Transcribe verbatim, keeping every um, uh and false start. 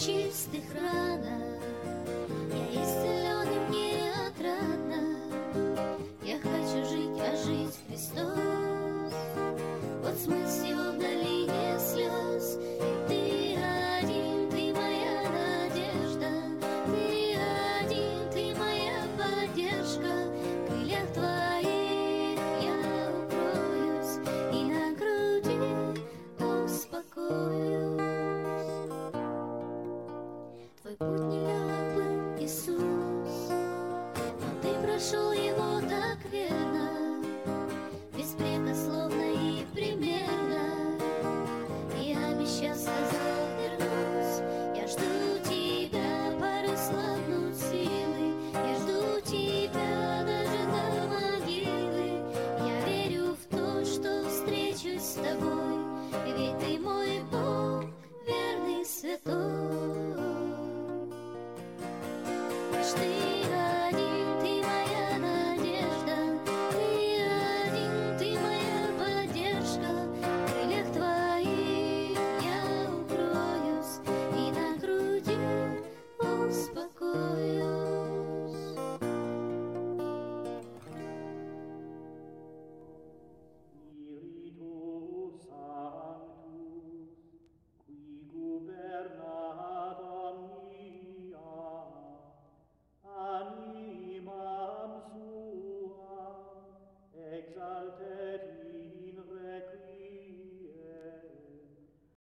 чистых ранах я исцелен, мне отрадно. Я хочу жить, а жить Христос. Вот смысл его в долине слез. И ты один, ты моя надежда. Ты один, ты моя поддержка. В крыльях твоих я укроюсь и на груди успокоюсь. Твой путь нелегок был, Иисус, но ты прошел